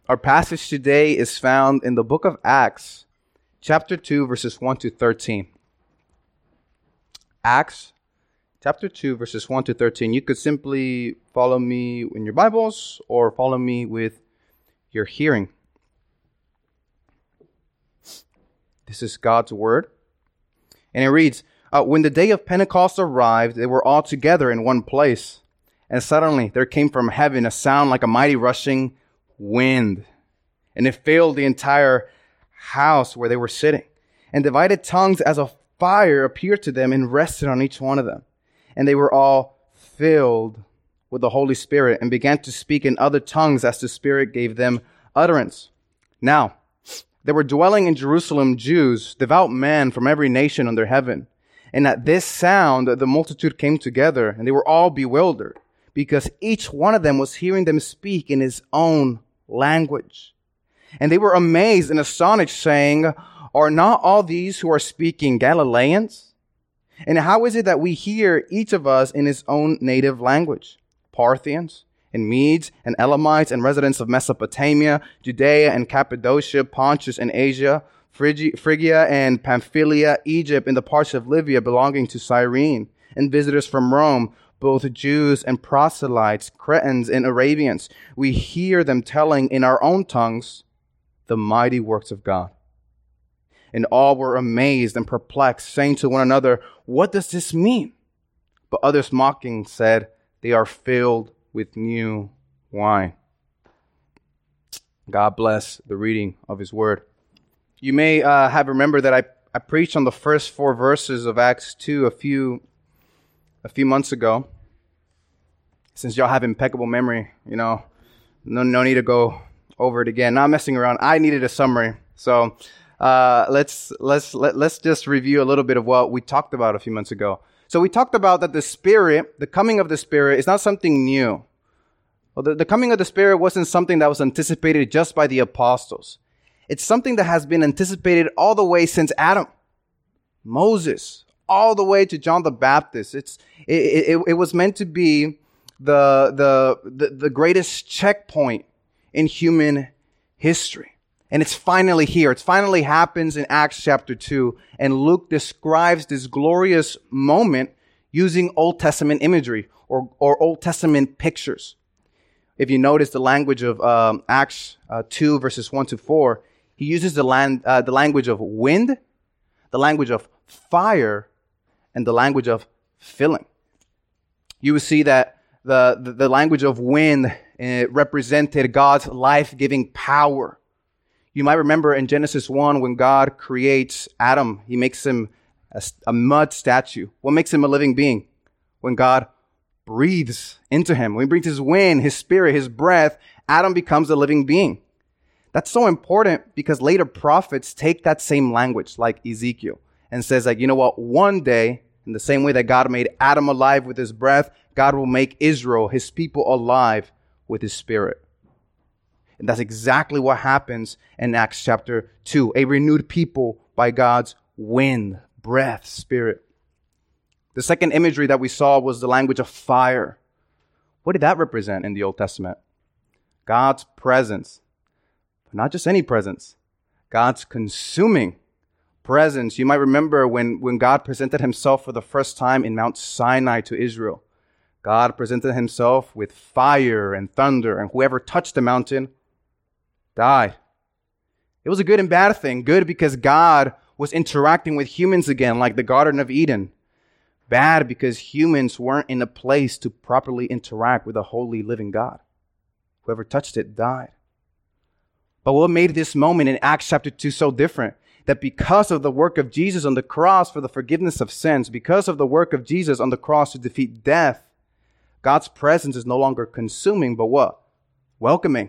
Our passage today is found in the book of Acts, chapter 2, verses 1 to 13. Acts, chapter 2, verses 1 to 13. You could simply follow me in your Bibles or follow me with your hearing. This is God's word. And it reads, when the day of Pentecost arrived, they were all together in one place. And suddenly there came from heaven a sound like a mighty rushing wind, and it filled the entire house where they were sitting. And divided tongues as of fire appeared to them and rested on each one of them. And they were all filled with the Holy Spirit and began to speak in other tongues as the Spirit gave them utterance. Now, there were dwelling in Jerusalem Jews, devout men from every nation under heaven. And at this sound, the multitude came together, and they were all bewildered, because each one of them was hearing them speak in his own language. And they were amazed and astonished, saying, "Are not all these who are speaking Galileans? And how is it that we hear each of us in his own native language? Parthians, and Medes, and Elamites, and residents of Mesopotamia, Judea and Cappadocia, Pontus and Asia, Phrygia and Pamphylia, Egypt, and the parts of Libya belonging to Cyrene, and visitors from Rome, both Jews and proselytes, Cretans and Arabians. We hear them telling in our own tongues the mighty works of God." And all were amazed and perplexed, saying to one another, "What does this mean?" But others mocking said, "They are filled with new wine." God bless the reading of his word. You may have remembered that I preached on the first 4 verses of Acts 2 a few months ago. Since y'all have impeccable memory, no need to go over it again. Not messing around. I needed a summary, so let's just review a little bit of what we talked about a few months ago. So we talked about that the coming of the Spirit, is not something new. Well, the coming of the Spirit wasn't something that was anticipated just by the apostles. It's something that has been anticipated all the way since Adam, Moses, all the way to John the Baptist. It was meant to be the greatest checkpoint in human history. And it's finally here. It finally happens in Acts chapter 2. And Luke describes this glorious moment using Old Testament imagery or Old Testament pictures. If you notice the language of Acts 2 verses 1 to 4, he uses the language of wind, the language of fire, and the language of filling. You will see that the language of wind represented God's life-giving power. You might remember in Genesis 1 when God creates Adam, he makes him a mud statue. What makes him a living being? When God breathes into him, when he brings his wind, his spirit, his breath, Adam becomes a living being. That's so important because later prophets take that same language, like Ezekiel, and says like, you know what, one day, in the same way that God made Adam alive with his breath, God will make Israel, his people, alive with his spirit. And that's exactly what happens in Acts chapter 2. A renewed people by God's wind, breath, spirit. The second imagery that we saw was the language of fire. What did that represent in the Old Testament? God's presence. But not just any presence. God's consuming presence. You might remember when God presented himself for the first time in Mount Sinai to Israel. God presented himself with fire and thunder, and whoever touched the mountain died. It was a good and bad thing. Good because God was interacting with humans again, like the Garden of Eden. Bad because humans weren't in a place to properly interact with a holy living God. Whoever touched it died. But what made this moment in Acts chapter 2 so different? That because of the work of Jesus on the cross for the forgiveness of sins, because of the work of Jesus on the cross to defeat death, God's presence is no longer consuming, but what? Welcoming.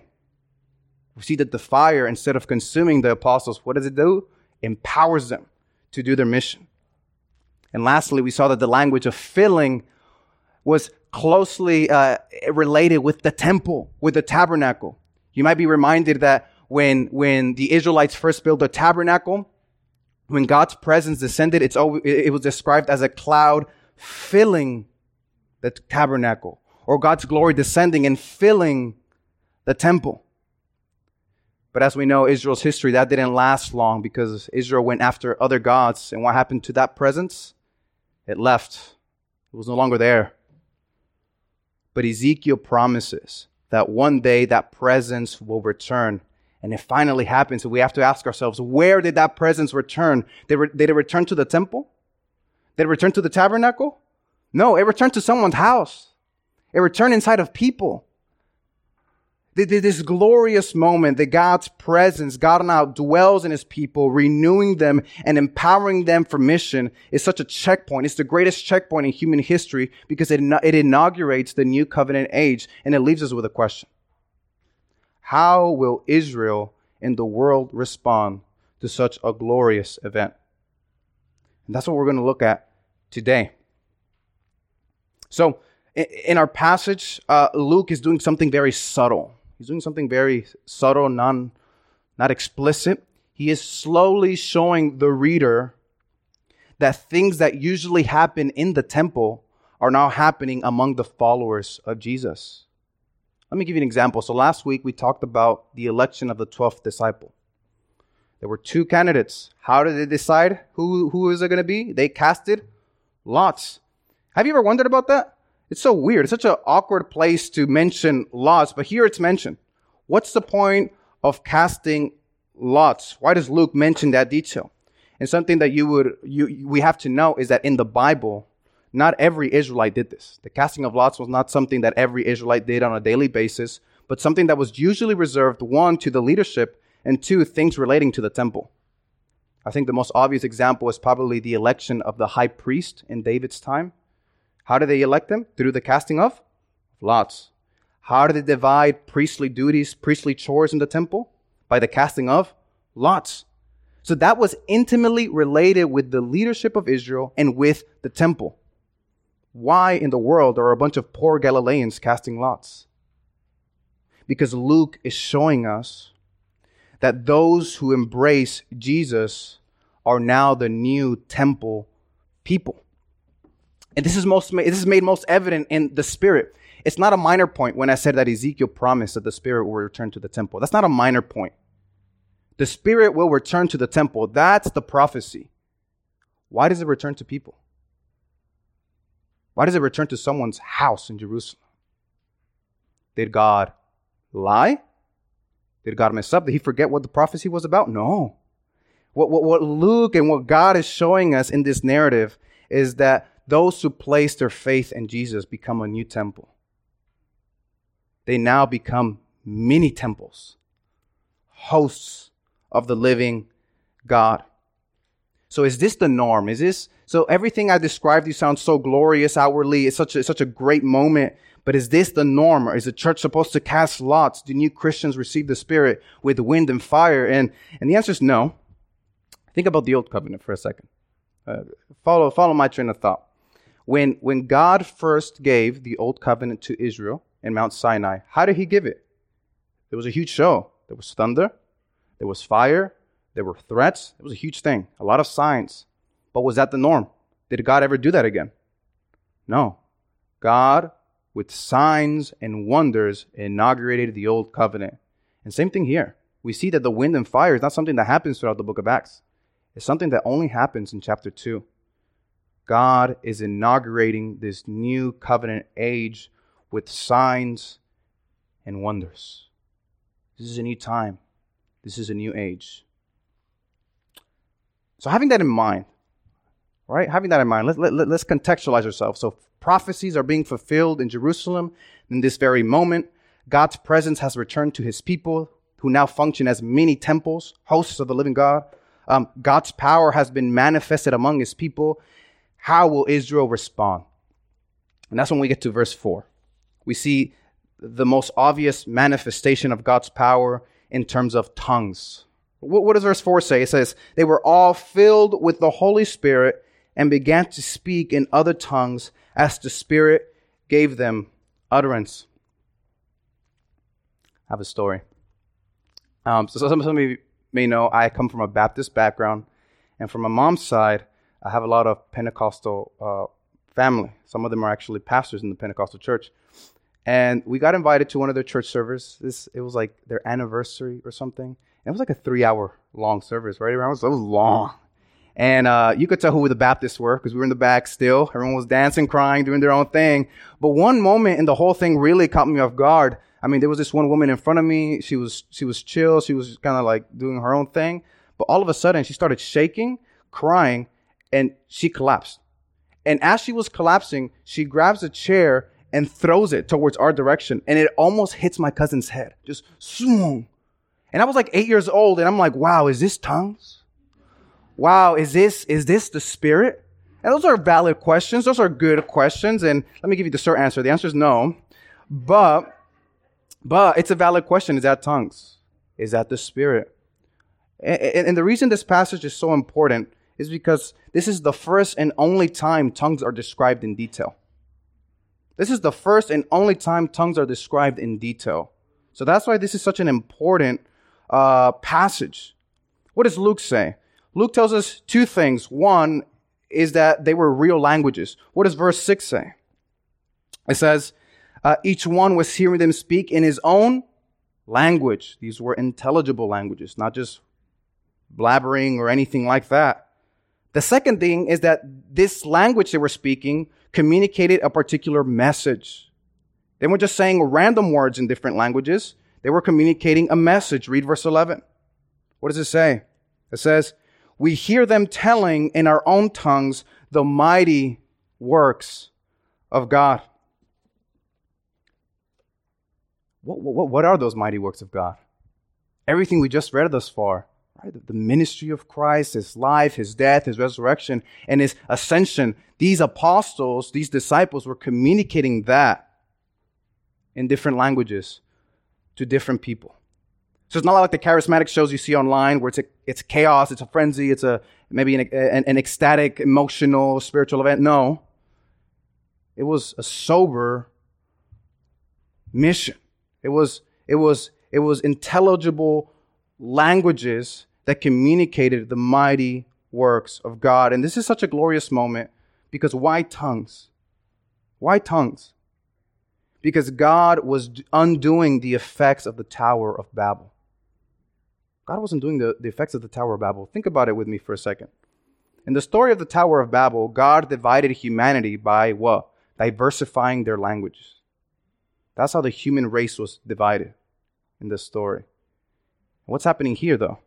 We see that the fire, instead of consuming the apostles, what does it do? Empowers them to do their mission. And lastly, we saw that the language of filling was closely related with the temple, with the tabernacle. You might be reminded that when the Israelites first built the tabernacle, when God's presence descended, it was described as a cloud filling the tabernacle, or God's glory descending and filling the temple. But as we know, Israel's history, that didn't last long because Israel went after other gods. And what happened to that presence? It left. It was no longer there. But Ezekiel promises that one day that presence will return. And it finally happens. So we have to ask ourselves, where did that presence return? Did it return to the temple? Did it return to the tabernacle? No, it returned to someone's house. It returned inside of people. This glorious moment that God's presence, God now dwells in his people, renewing them and empowering them for mission is such a checkpoint. It's the greatest checkpoint in human history because it inaugurates the new covenant age, and it leaves us with a question. How will Israel and the world respond to such a glorious event? And that's what we're going to look at today. So in our passage, Luke is doing something very subtle. He's doing something very subtle, not explicit. He is slowly showing the reader that things that usually happen in the temple are now happening among the followers of Jesus. Let me give you an example. So last week we talked about the election of the 12th disciple. There were two candidates. How did they decide who is it going to be? They casted lots. Have you ever wondered about that? It's so weird. It's such an awkward place to mention lots, but here it's mentioned. What's the point of casting lots? Why does Luke mention that detail? And something that we have to know is that in the Bible, not every Israelite did this. The casting of lots was not something that every Israelite did on a daily basis, but something that was usually reserved, one, to the leadership, and two, things relating to the temple. I think the most obvious example is probably the election of the high priest in David's time. How did they elect him? Through the casting of lots. How did they divide priestly duties, priestly chores in the temple? By the casting of lots. So that was intimately related with the leadership of Israel and with the temple. Why in the world are a bunch of poor Galileans casting lots? Because Luke is showing us that those who embrace Jesus are now the new temple people. And this is made most evident in the Spirit. It's not a minor point when I said that Ezekiel promised that the Spirit will return to the temple. That's not a minor point. The Spirit will return to the temple. That's the prophecy. Why does it return to people? Why does it return to someone's house in Jerusalem? Did God lie? Did God mess up? Did he forget what the prophecy was about? No. What Luke and what God is showing us in this narrative is that those who place their faith in Jesus become a new temple. They now become mini temples, hosts of the living God. So is this the norm? So everything I described to you sounds so glorious outwardly. It's such a great moment. But is this the norm? Or is the church supposed to cast lots? Do new Christians receive the Spirit with wind and fire? And the answer is no. Think about the Old Covenant for a second. Follow my train of thought. When God first gave the Old Covenant to Israel in Mount Sinai, how did he give it? It was a huge show. There was thunder. There was fire. There were threats. It was a huge thing. A lot of signs. But was that the norm? Did God ever do that again? No. God, with signs and wonders, inaugurated the Old Covenant. And same thing here. We see that the wind and fire is not something that happens throughout the book of Acts. It's something that only happens in chapter 2. God is inaugurating this new covenant age with signs and wonders. This is a new time. This is a new age. So having that in mind, right? Having that in mind, let's contextualize ourselves. So prophecies are being fulfilled in Jerusalem in this very moment. God's presence has returned to his people who now function as mini temples, hosts of the living God. God's power has been manifested among his people. How will Israel respond? And that's when we get to verse 4. We see the most obvious manifestation of God's power in terms of tongues. What does verse 4 say? It says, they were all filled with the Holy Spirit and began to speak in other tongues as the Spirit gave them utterance. I have a story. So some of you may know I come from a Baptist background, and from my mom's side, I have a lot of Pentecostal family. Some of them are actually pastors in the Pentecostal church. And we got invited to one of their church services. It was like their anniversary or something. And it was like a 3-hour long service, right? It was long. And you could tell who the Baptists were because we were in the back still. Everyone was dancing, crying, doing their own thing. But one moment in the whole thing really caught me off guard. I mean, there was this one woman in front of me. She was chill. She was kind of like doing her own thing. But all of a sudden, she started shaking, crying, and she collapsed. And as she was collapsing, she grabs a chair and throws it towards our direction. And it almost hits my cousin's head. Just swoon. And I was like 8 years old. And I'm like, wow, is this tongues? Wow, is this the Spirit? And those are valid questions. Those are good questions. And let me give you the short answer. The answer is no. But it's a valid question. Is that tongues? Is that the Spirit? And the reason this passage is so important is because this is the first and only time tongues are described in detail. This is the first and only time tongues are described in detail. So that's why this is such an important passage. What does Luke say? Luke tells us two things. One is that they were real languages. What does verse 6 say? It says, each one was hearing them speak in his own language. These were intelligible languages, not just blabbering or anything like that. The second thing is that this language they were speaking communicated a particular message. They weren't just saying random words in different languages. They were communicating a message. Read verse 11. What does it say? It says, we hear them telling in our own tongues the mighty works of God. What are those mighty works of God? Everything we just read thus far. Right? The ministry of Christ, his life, his death, his resurrection, and his ascension. These apostles, these disciples were communicating that in different languages to different people. So it's not like the charismatic shows you see online where it's chaos, it's a frenzy, it's maybe an ecstatic, emotional, spiritual event. No. It was a sober mission. It was intelligible languages that communicated the mighty works of God. And this is such a glorious moment because why tongues? Why tongues? Because God was undoing the effects of the Tower of Babel. God wasn't doing the effects of the Tower of Babel. Think about it with me for a second. In the story of the Tower of Babel, God divided humanity by what? Diversifying their languages. That's how the human race was divided in this story. What's happening here, though?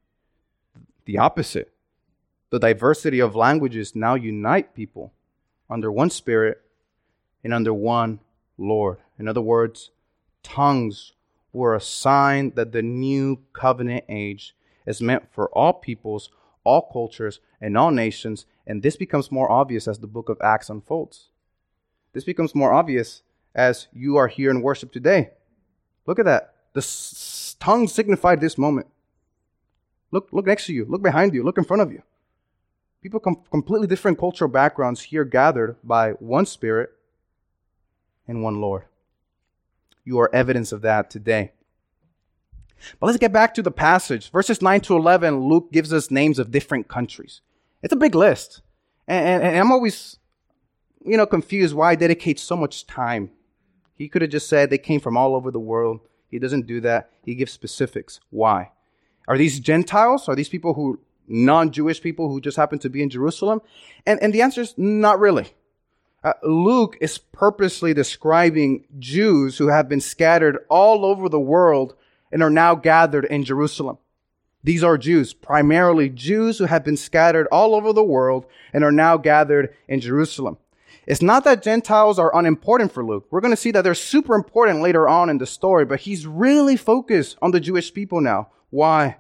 The opposite. The diversity of languages now unite people under one Spirit and under one Lord. In other words, tongues were a sign that the new covenant age is meant for all peoples, all cultures, and all nations. And this becomes more obvious as the book of Acts unfolds. This becomes more obvious as you are here in worship today. Look at that. The tongue signified this moment. Look next to you. Look behind you. Look in front of you. People from completely different cultural backgrounds here gathered by one Spirit and one Lord. You are evidence of that today. But let's get back to the passage. Verses 9 to 11, Luke gives us names of different countries. It's a big list. And I'm always, confused why he dedicates so much time. He could have just said they came from all over the world. He doesn't do that. He gives specifics. Why? Are these Gentiles? Are these people non-Jewish people who just happen to be in Jerusalem? And the answer is not really. Luke is purposely describing Jews who have been scattered all over the world and are now gathered in Jerusalem. These are Jews, primarily Jews who have been scattered all over the world and are now gathered in Jerusalem. It's not that Gentiles are unimportant for Luke. We're going to see that they're super important later on in the story, but he's really focused on the Jewish people now. Why?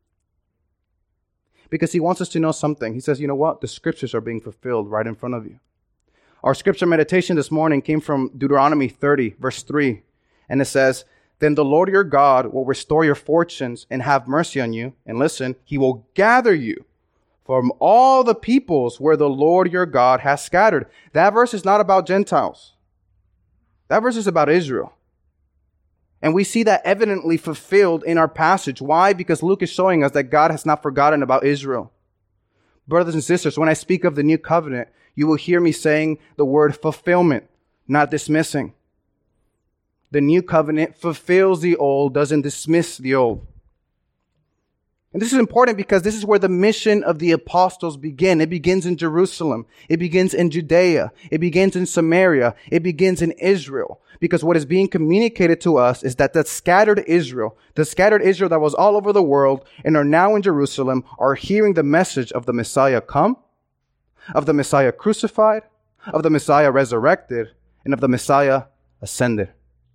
Because he wants us to know something. He says, you know what? The scriptures are being fulfilled right in front of you. Our scripture meditation this morning came from Deuteronomy 30, verse 3. And it says, then the Lord your God will restore your fortunes and have mercy on you. And listen, he will gather you from all the peoples where the Lord your God has scattered. That verse is not about Gentiles. That verse is about Israel. And we see that evidently fulfilled in our passage. Why? Because Luke is showing us that God has not forgotten about Israel. Brothers and sisters, when I speak of the new covenant, you will hear me saying the word fulfillment, not dismissing. The new covenant fulfills the old, doesn't dismiss the old. And this is important because this is where the mission of the apostles begin. It begins in Jerusalem. It begins in Judea. It begins in Samaria. It begins in Israel. Because what is being communicated to us is that the scattered Israel that was all over the world and are now in Jerusalem, are hearing the message of the Messiah come, of the Messiah crucified, of the Messiah resurrected, and of the Messiah ascended.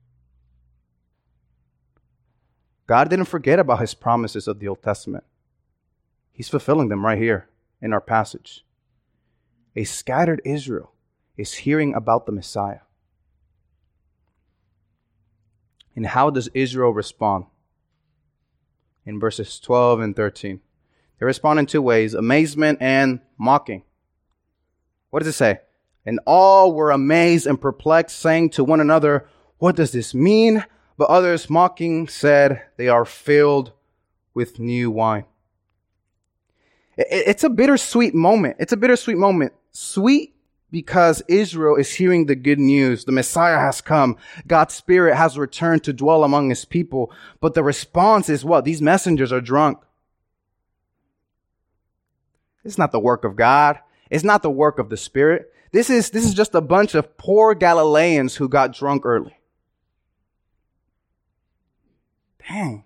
God didn't forget about his promises of the Old Testament. He's fulfilling them right here in our passage. A scattered Israel is hearing about the Messiah. And how does Israel respond? In verses 12 and 13. They respond in two ways, amazement and mocking. What does it say? And all were amazed and perplexed, saying to one another, what does this mean? But others mocking said, they are filled with new wine. It's a bittersweet moment. It's a bittersweet moment. Sweet because Israel is hearing the good news. The Messiah has come. God's Spirit has returned to dwell among his people. But the response is what? These messengers are drunk. It's not the work of God. It's not the work of the Spirit. This is just a bunch of poor Galileans who got drunk early. Dang.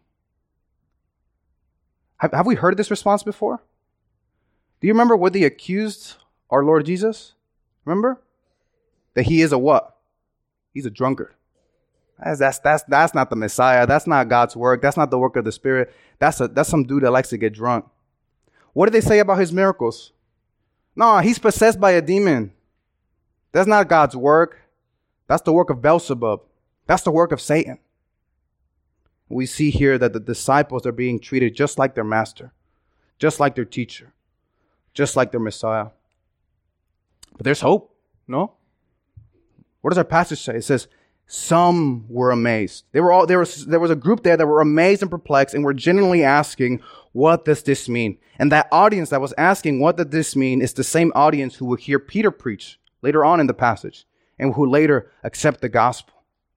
Have we heard this response before? Do you remember what they accused our Lord Jesus? Remember? That he is a what? He's a drunkard. That's not the Messiah. That's not God's work. That's not the work of the Spirit. That's some dude that likes to get drunk. What did they say about his miracles? No, he's possessed by a demon. That's not God's work. That's the work of Beelzebub. That's the work of Satan. We see here that the disciples are being treated just like their master, just like their teacher, just like their Messiah. But there's hope, no? What does our passage say? It says, some were amazed. There was a group there that were amazed and perplexed and were genuinely asking, what does this mean? And that audience that was asking, what does this mean, is the same audience who will hear Peter preach later on in the passage and who later accept the gospel.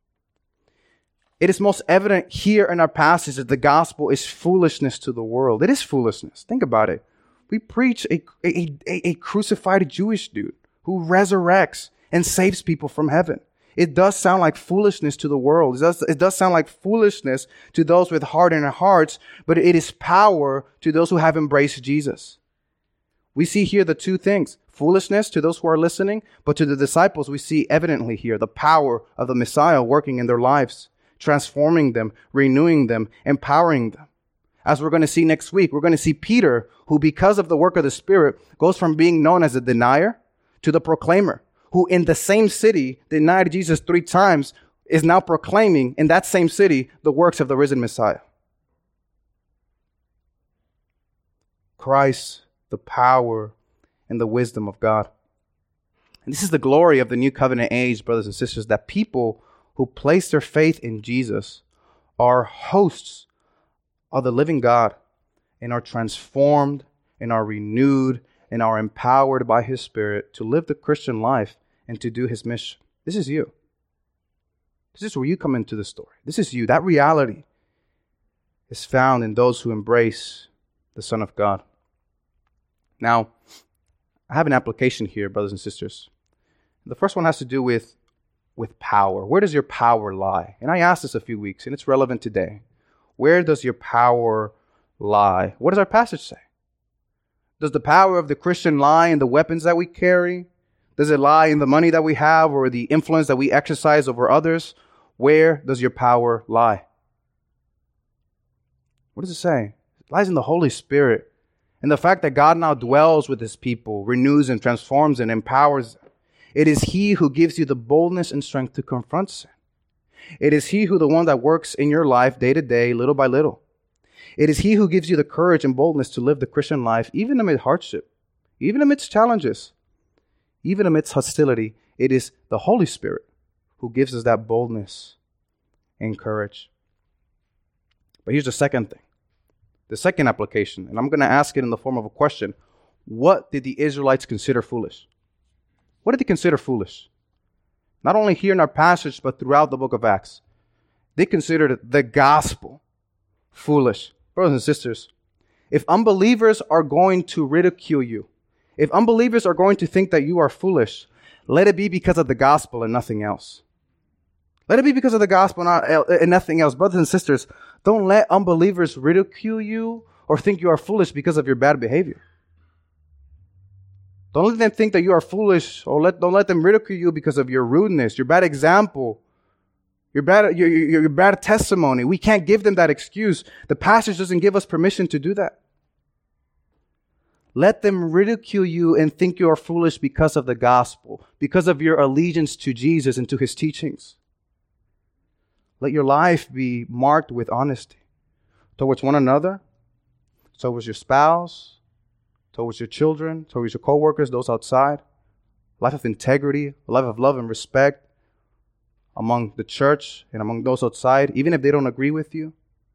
It is most evident here in our passage that the gospel is foolishness to the world. It is foolishness. Think about it. We preach a crucified Jewish dude who resurrects and saves people from heaven. It does sound like foolishness to the world. It does sound like foolishness to those with hardened hearts, but it is power to those who have embraced Jesus. We see here the two things. Foolishness to those who are listening, but to the disciples we see evidently here the power of the Messiah working in their lives, transforming them, renewing them, empowering them. As we're going to see next week, we're going to see Peter, who because of the work of the Spirit goes from being known as a denier to the proclaimer, who in the same city denied Jesus 3 times, is now proclaiming in that same city the works of the risen Messiah. Christ, the power and the wisdom of God. And this is the glory of the new covenant age, brothers and sisters, that people who place their faith in Jesus are hosts of the living God and are transformed and are renewed and are empowered by his Spirit to live the Christian life and to do his mission. This is you. This is where you come into the story. This is you. That reality is found in those who embrace the Son of God. Now, I have an application here, brothers and sisters. The first one has to do with power. Where does your power lie? And I asked this a few weeks, and it's relevant today. Where does your power lie? What does our passage say? Does the power of the Christian lie in the weapons that we carry? Does it lie in the money that we have or the influence that we exercise over others? Where does your power lie? What does it say? It lies in the Holy Spirit. And the fact that God now dwells with his people, renews and transforms and empowers them. It is he who gives you the boldness and strength to confront sin. It is he who the one that works in your life day to day, little by little. It is he who gives you the courage and boldness to live the Christian life, even amid hardship, even amidst challenges, even amidst hostility. It is the Holy Spirit who gives us that boldness and courage. But here's the second thing, the second application, and I'm going to ask it in the form of a question. What did the Israelites consider foolish? What did they consider foolish? Not only here in our passage, but throughout the book of Acts. They considered the gospel foolish. Brothers and sisters, if unbelievers are going to ridicule you, if unbelievers are going to think that you are foolish, let it be because of the gospel and nothing else. Let it be because of the gospel and nothing else. Brothers and sisters, don't let unbelievers ridicule you or think you are foolish because of your bad behavior. Don't let them think that you are foolish, or don't let them ridicule you because of your rudeness, your bad example, your bad testimony. We can't give them that excuse. The passage doesn't give us permission to do that. Let them ridicule you and think you are foolish because of the gospel, because of your allegiance to Jesus and to his teachings. Let your life be marked with honesty towards one another, towards your spouse, towards your children, towards your co-workers, those outside. A life of integrity, a life of love and respect among the church and among those outside, even if they don't agree with you.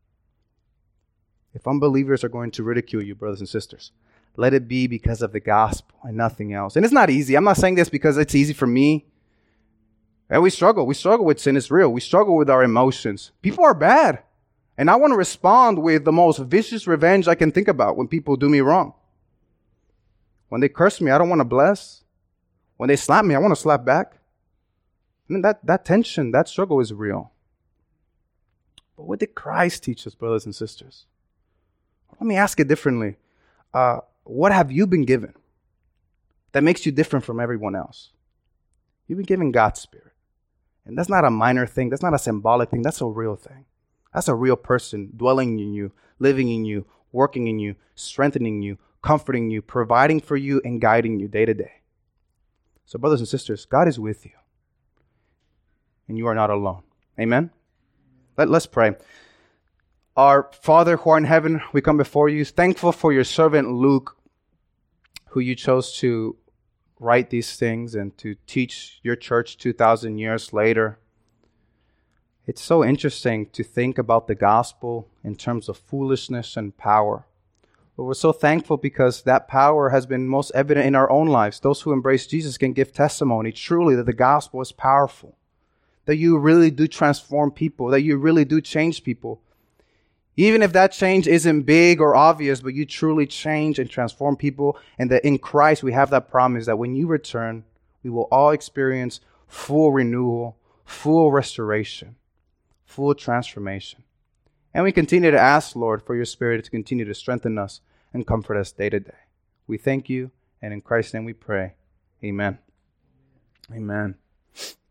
If unbelievers are going to ridicule you, brothers and sisters, let it be because of the gospel and nothing else. And it's not easy. I'm not saying this because it's easy for me. And we struggle. We struggle with sin. It's real. We struggle with our emotions. People are bad. And I want to respond with the most vicious revenge I can think about when people do me wrong. When they curse me, I don't want to bless. When they slap me, I want to slap back. I mean, that tension, that struggle is real. But what did Christ teach us, brothers and sisters? Let me ask it differently. What have you been given that makes you different from everyone else? You've been given God's Spirit. And that's not a minor thing. That's not a symbolic thing. That's a real thing. That's a real person dwelling in you, living in you, working in you, strengthening you, comforting you, providing for you, and guiding you day to day. So, brothers and sisters, God is with you. And you are not alone. Amen? Let's pray. Our Father who art in heaven, we come before you, thankful for your servant Luke, who you chose to write these things and to teach your church 2,000 years later. It's so interesting to think about the gospel in terms of foolishness and power. But we're so thankful because that power has been most evident in our own lives. Those who embrace Jesus can give testimony truly that the gospel is powerful, that you really do transform people, that you really do change people. Even if that change isn't big or obvious, but you truly change and transform people, and that in Christ we have that promise that when you return, we will all experience full renewal, full restoration, full transformation. And we continue to ask, Lord, for your Spirit to continue to strengthen us and comfort us day to day. We thank you, and in Christ's name we pray. Amen. Amen.